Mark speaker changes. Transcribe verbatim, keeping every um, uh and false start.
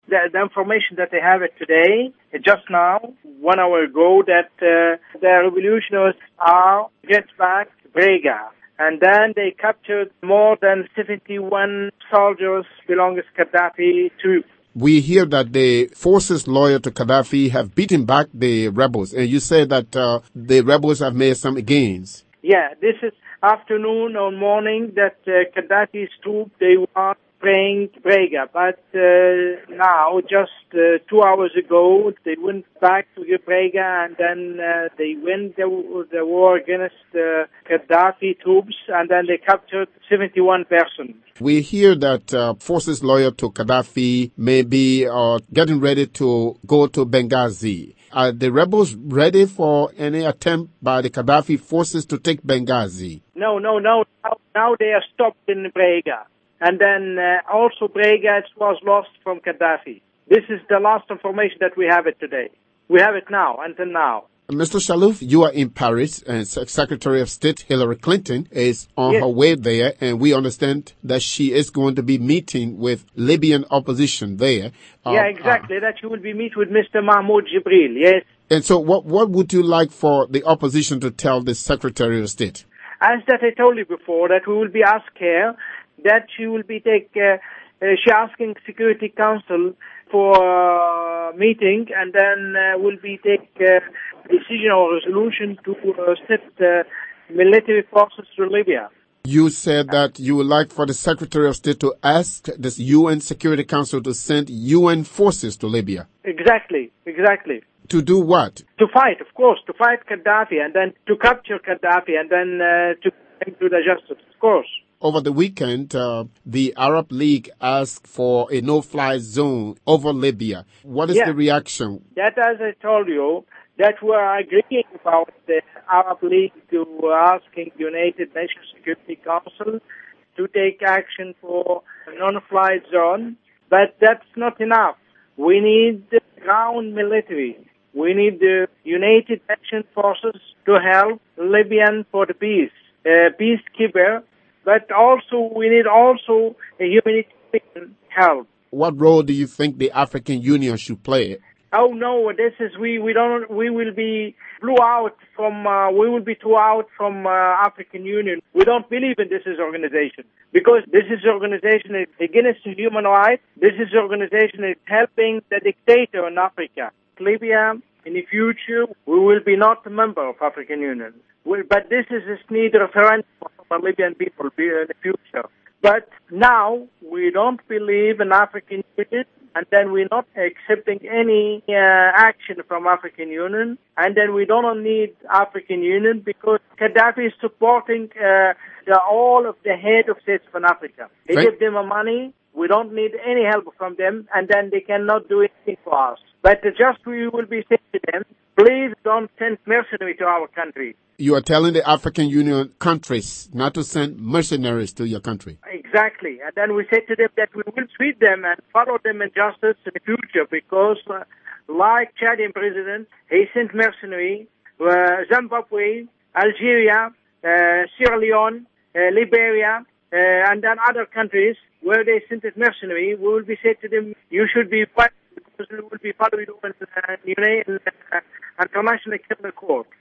Speaker 1: The, the information that they have it today, just now, one hour ago, that uh, the revolutionists are get back to Brega. And then they captured more than seventy-one soldiers belonging to Gaddafi troops.
Speaker 2: We hear that the forces loyal to Gaddafi have beaten back the rebels, and you say that uh, the rebels have made some gains.
Speaker 1: Yeah, this is afternoon or morning that uh, Gaddafi's troops, they were praying Brega, but uh, now, just uh, two hours ago, they went back to Brega, and then uh, they win the, the war against uh, Gaddafi troops, and then they captured seventy-one persons.
Speaker 2: We hear that uh, forces loyal to Gaddafi may be uh, getting ready to go to Benghazi. Are the rebels ready for any attempt by the Gaddafi forces to take Benghazi?
Speaker 1: No, no, no. Now, now they are stopped in Brega. And then uh, also Brega was lost from Gaddafi. This is the last information that we have it today. We have it now, until now.
Speaker 2: Mister Chalouf, you are in Paris, and Secretary of State Hillary Clinton is on
Speaker 1: yes.
Speaker 2: her way there, and we understand that she is going to be meeting with Libyan opposition there.
Speaker 1: Yeah, uh, exactly. Uh, that she will be meet with Mister Mahmoud Jibril, yes.
Speaker 2: And so what, what would you like for the opposition to tell the Secretary of State?
Speaker 1: As that I told you before, that we will be asked her that she will be take, uh, uh, she asking Security Council for uh, meeting, and then uh, will be take uh, decision or resolution to uh, send uh, military forces to Libya.
Speaker 2: You said that you would like for the Secretary of State to ask this U N Security Council to send U N forces to Libya.
Speaker 1: Exactly, exactly.
Speaker 2: To do what?
Speaker 1: To fight, of course, to fight Gaddafi, and then to capture Gaddafi, and then uh, to bring to the justice, of course.
Speaker 2: Over the weekend, uh, the Arab League asked for a no-fly zone over Libya. What is
Speaker 1: yeah.
Speaker 2: the reaction?
Speaker 1: That, as I told you, that we are agreeing about the Arab League to asking United Nations Security Council to take action for a non-fly zone, but that's not enough. We need the ground military. We need the United Nations forces to help Libyan for the peace, uh, peacekeeper. But also, we need also a humanitarian help.
Speaker 2: What role do you think the African Union should play?
Speaker 1: Oh no, this is we we don't we will be blew out from uh, we will be thrown out from uh, African Union. We don't believe in this is organization because this is organization is against human rights. This is organization is helping the dictator in Africa, Libya. In the future, we will be not a member of African Union. We, but this is a need referendum for Libyan people in the future. But now we don't believe in African Union, and then we're not accepting any uh, action from African Union, and then we don't need African Union because Gaddafi is supporting uh, the, all of the head of states from Africa. He
Speaker 2: Thank-
Speaker 1: give them money. We don't need any help from them, and then they cannot do anything for us. But just we will be saying to them, please don't send mercenaries to our country.
Speaker 2: You are telling the African Union countries not to send mercenaries to your country.
Speaker 1: Exactly. And then we say to them that we will treat them and follow them in justice in the future because, uh, like Chadian president, he sent mercenaries, uh, Zimbabwe, Algeria, uh, Sierra Leone, uh, Liberia, uh, and then other countries where they sent mercenary. We will be said to them, you should be fighting because we will be following you in, uh, in uh, international criminal court.